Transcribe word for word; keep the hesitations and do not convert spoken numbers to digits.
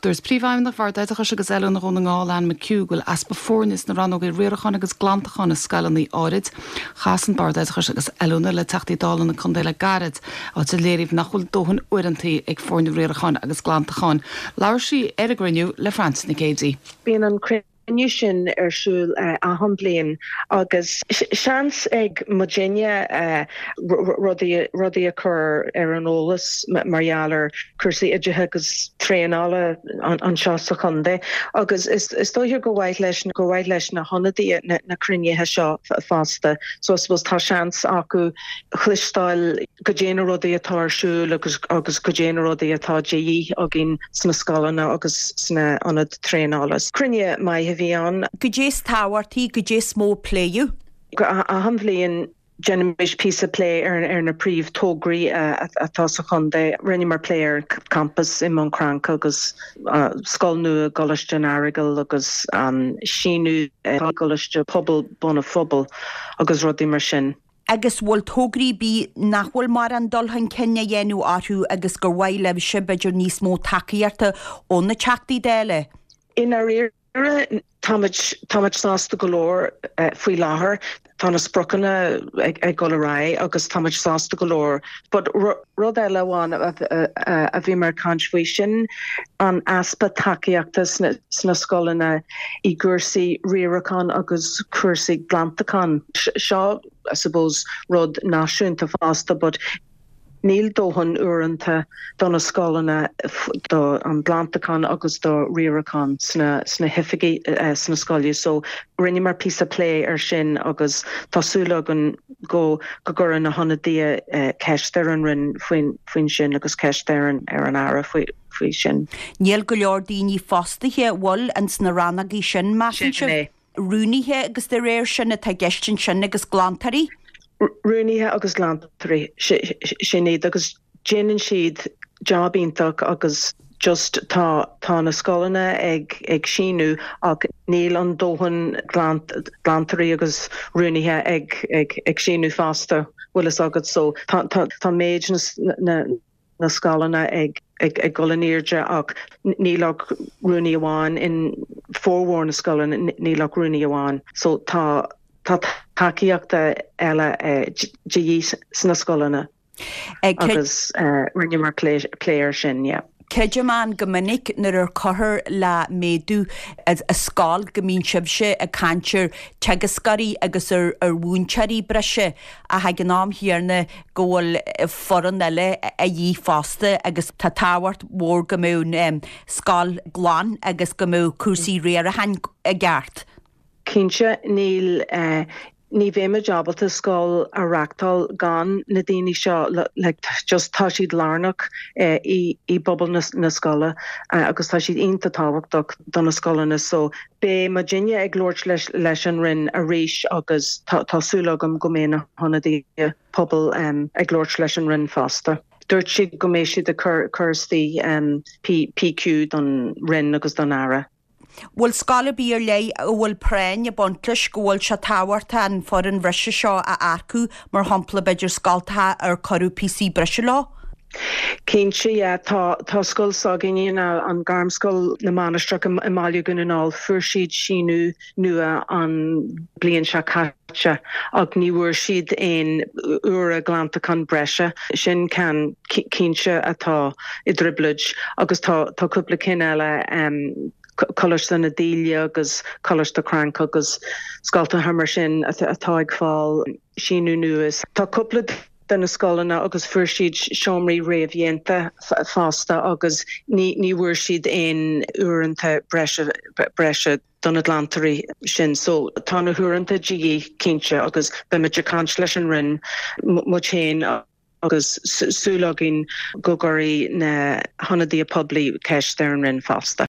Dúirs príomhhaim nach bhar deide chuis agus eile na rún ngáán me ciúgil as befórnis na ranó i riorachan agus glantachan na scalannaí árid, chasan bar deide chuis agus eúna le teachtaí dálan na chundéile garid á te léiríh nachhfuil dóhann uireantaí ag fórna riorachan agus glantachan. Lair sí ar a griniú le France na céidí. Bíon an Nuisian ar siúil uh, a hambléin agus seans ag Virginia uh, rudí a chur ar an ólas margheallar cursaí idirthe agus tréanála an, an seo sa chundé agus is, is dóithir go bhhaid leis go bhhaid leis na honadaí na, na cruinnithe seo fásta. So I suppose tá seans acu chluistáil go déana rudaí atá ar siúil agus, agus go déana rudaí atá G a gin sna scalanna agus sna anad tréanálas. Cruinne mai bhí an. Go dés táhairtaí go dés mó pléú? A hamblíonn Jenimish piece of play ar ar na príomh tógraí atá sa chundé rinne mar player campus in Moncrank agus uh, scoil nua Goleiste Narigel agus um, síú uh, Goleiste pobl bona phobal agus rudí mar sin. Agus bhfuil tógraí bí nachhfuil mar an dulthain cenne dhéanú áthú agus gur bhhaid le se beidir níos mó takeíarta ón na teachtaí déile. In our ear Táid táid sásta golóir uh, faoi láthair tá na sprochanna ag, ag golará agus táid sásta golóir, but rud eile bháin a bhí mar caintfuoi sin an aspa takeíachta sna, sna scolanna i gcúrsaí riaracán agus cuasaí glantacán. Seo, I suppose, rud náisiúnta fásta, but níl dóhann uaireanta donna scolanna do an glantacán agus do riaracán sna sna hifiigi uh, sna scoile. So rinne mar piece of play ar sin agus tásúla an go go gur na honadaí uh, ceistar an rin faoin faoin sin agus ceistar an ar an ara faoi faoi sin. Níl go leor daoine fostaithe bhil an sna ranagaí sin más sin rúnithe agus de réir sin a tá geistin sin agus glantarí. Rúnithe agus glántarí sin iad agus déanann siad jobbíntach agus just tá tá na scolanna ag ag síú ach níl an dóhann glántarí agus rúnithe ag ag ag síú fásta bhuilas agad, so tá tá tá méid na na scolanna ag ag ag golaníirde ach nílach rúnaí amháin in fórhór na scolann nílach rúnaí amháin, so tá tá takeíachta eile G sna scolanna agus rinne mar pléir sin, yeah. Ceidir man go minic nuair ar cothair le méadú a scáil go mín sibse a cantir teagascarí agus ar ar bhúnsearí breise a ha gnám hiarna ggóil foran eile a dhí fásta agus tá táhairt mór go mún um, scáil gláán agus go mú cuasaí réar a hain a gceart. Cínse níl uh, ní bhéime jobbalta scáil a reachtáil gan na daoine seo le like, just tá siad lárnach uh, i, i bobbal na, na scala uh, agus tá siad ionta táhachtach don na scolanna, so bé Virginia ag glóirt leis, leis an rin a rééis agus tásúlagam go ména honadaí pobl um, ag glóirt leis an rin fásta. Dúirt siad go mééis siad a cur, curstaí um, P, PQ don rin agus don ara. Bhfuil scala bíar lei a bhfuil préin a bontlais go bhfuil se táhairta an for an bhreise seo a arcú mar hampla beidir scaltha ar corú P C breise lá? Cínse tá tá scoil ságaine an garmscoil na manastrach i máliú gun an áil fuair siad síú nua an blion se caite ag níhuair siad in uair a glantacán breise sin can cínse atá i dribleid agus tá tá cúpla cin eile um, Colors na dília agus colors de crank agus scalta hammer sin atá ag fáil síú nuas. Tá cúpla den na scolanna agus fuair siad seomraí réamhhéanta fásta agus ní bhuair siad in uaireanta breise breise don Atlantarí sin, so tá na huaireanta G cínse agus be meidir cant leis an rin mu chéin agus súlagin go gurí na honadaí a poblí ceist ar an rin fásta.